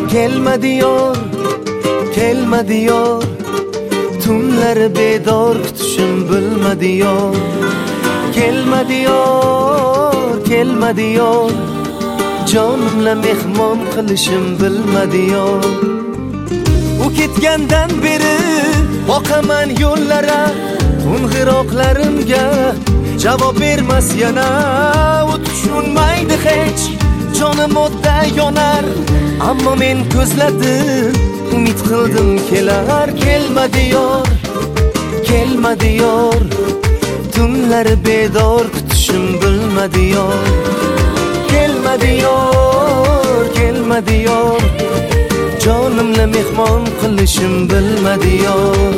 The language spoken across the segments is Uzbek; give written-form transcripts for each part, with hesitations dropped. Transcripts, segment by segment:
kelma diyor, kelma diyor. Tunlar bedor kutishim bilma diyor. Kelma diyor, kelma diyor. Jonimla mehmon qilishim bilma diyor. U ketgandan beri boqaman yo'llara, qo'ng'iroqlarimga javob bermas yana. U tushunmaydi hech, jonim o'tda yonar, ammo men ko'zladim, umid qildim kelar. Kelma diyor, kelma diyor. Tunlar bedor kutishim bilma diyor. Kelma diyor, kelma diyor. Jonimla mehmon qilishim bilma diyor.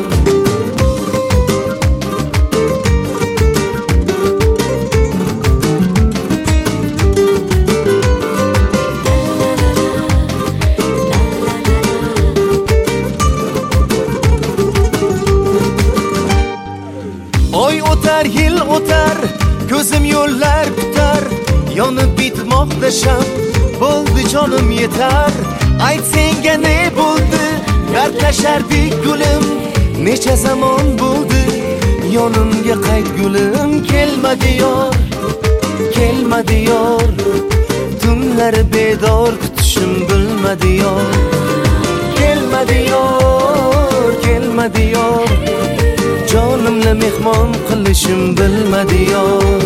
Oy o'tar, yil o'tar, ko'zim yo'llar kutar, yonib bitmoqda sham, bo'ldi jonim yetar. Ayt senga ne bo'ldi, gardlashardik gulim, necha zamon bo'ldi, yonimga qayt gulim. Kelma diyor, kelma diyor. Tunlar bedor kutishim bilma diyor. Kelma diyor, kelma diyor. Jonimla mehmon qilishim bilma diyor.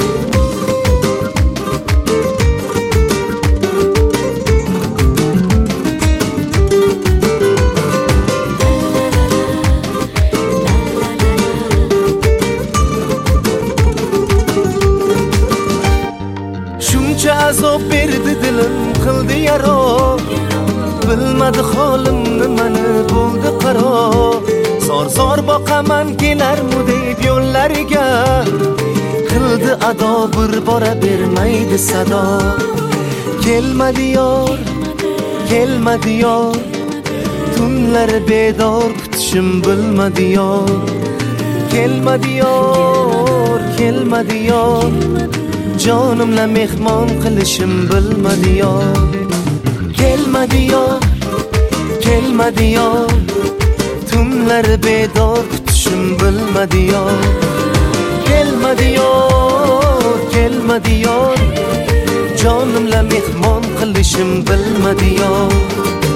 Shuncha azob berdi dilim, qildi yaro, bilmadi holim nimani bo'ldi qaro. Zor boqaman kelarmu deb yo'llariga, qildi ado bir bora bermaydi sado. Kelma diyor, kelma diyor. Tunlar bedor kutishim bilma diyor. Kelma diyor, kelma diyor. Jonimla mehmon qilishim bilma diyor. Kelma diyor, kelma diyor. Tunlar bedor kutishim bilma diyor. Kelma diyor, kelma diyor. Jonimla mehmon qilishim bilma diyor.